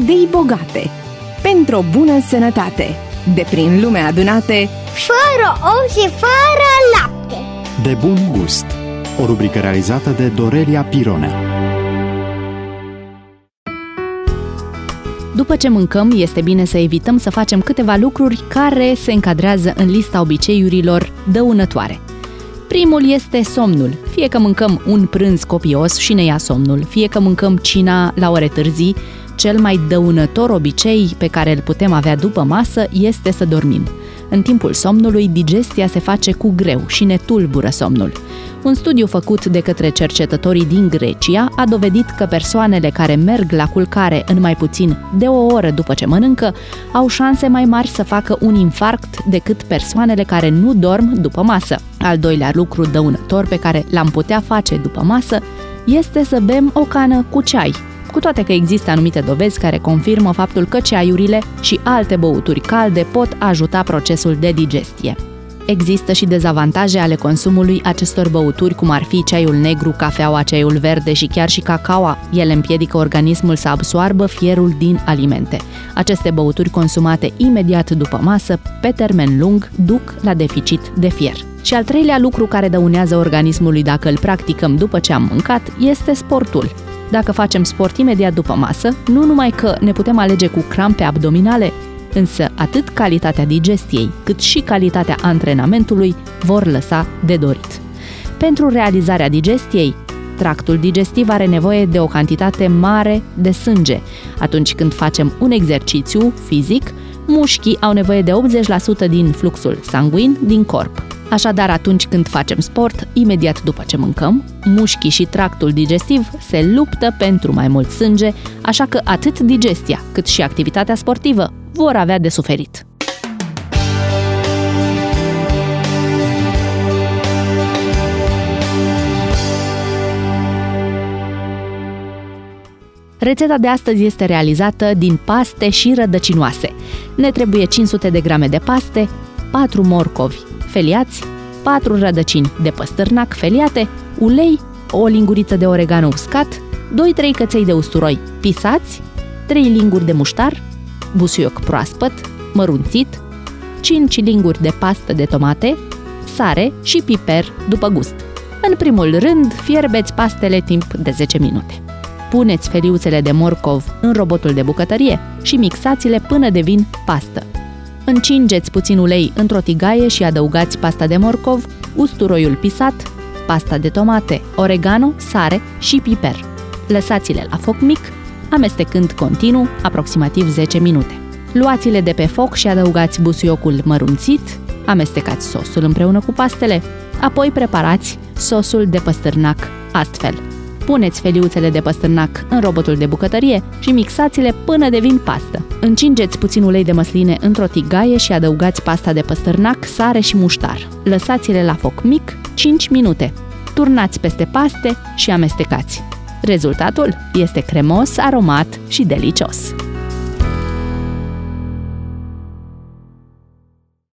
idei bogate, pentru o bună sănătate, de prin lume adunate, fără ou și fără lapte. De bun gust. O rubrică realizată de Dorelia Pironea. După ce mâncăm, este bine să evităm să facem câteva lucruri care se încadrează în lista obiceiurilor dăunătoare. Primul este somnul. Fie că mâncăm un prânz copios și ne ia somnul, fie că mâncăm cina la ore târzii, cel mai dăunător obicei pe care îl putem avea după masă este să dormim. În timpul somnului, digestia se face cu greu și ne tulbură somnul. Un studiu făcut de către cercetătorii din Grecia a dovedit că persoanele care merg la culcare în mai puțin de o oră după ce mănâncă au șanse mai mari să facă un infarct decât persoanele care nu dorm după masă. Al doilea lucru dăunător pe care l-am putea face după masă este să bem o cană cu ceai. Cu toate că există anumite dovezi care confirmă faptul că ceaiurile și alte băuturi calde pot ajuta procesul de digestie. Există și dezavantaje ale consumului acestor băuturi, cum ar fi ceaiul negru, cafeaua, ceaiul verde și chiar și cacaoa. Ele împiedică organismul să absoarbă fierul din alimente. Aceste băuturi consumate imediat după masă, pe termen lung, duc la deficit de fier. Și al treilea lucru care dăunează organismului dacă îl practicăm după ce am mâncat este sportul. Dacă facem sport imediat după masă, nu numai că ne putem alege cu crampe abdominale, însă atât calitatea digestiei, cât și calitatea antrenamentului vor lăsa de dorit. Pentru realizarea digestiei, tractul digestiv are nevoie de o cantitate mare de sânge. Atunci când facem un exercițiu fizic, mușchii au nevoie de 80% din fluxul sanguin din corp. Așadar, atunci când facem sport, imediat după ce mâncăm, mușchii și tractul digestiv se luptă pentru mai mult sânge, așa că atât digestia cât și activitatea sportivă vor avea de suferit. Rețeta de astăzi este realizată din paste și rădăcinoase. Ne trebuie 500 de grame de paste, 4 morcovi feliați, 4 rădăcini de păstârnac feliate, ulei, o linguriță de oregano uscat, 2-3 căței de usturoi pisați, 3 linguri de muștar, busuioc proaspăt, mărunțit, 5 linguri de pastă de tomate, sare și piper după gust. În primul rând, fierbeți pastele timp de 10 minute. Puneți feliuțele de morcov în robotul de bucătărie și mixați-le până devin pastă. Încingeți puțin ulei într-o tigaie și adăugați pasta de morcov, usturoiul pisat, pasta de tomate, oregano, sare și piper. Lăsați-le la foc mic, amestecând continuu, aproximativ 10 minute. Luați-le de pe foc și adăugați busuiocul mărunțit, amestecați sosul împreună cu pastele, apoi preparați sosul de păstârnac astfel. Puneți feliuțele de păstârnac în robotul de bucătărie și mixați-le până devin pastă. Încingeți puțin ulei de măsline într-o tigaie și adăugați pasta de păstârnac, sare și muștar. Lăsați-le la foc mic 5 minute. Turnați peste paste și amestecați. Rezultatul este cremos, aromat și delicios.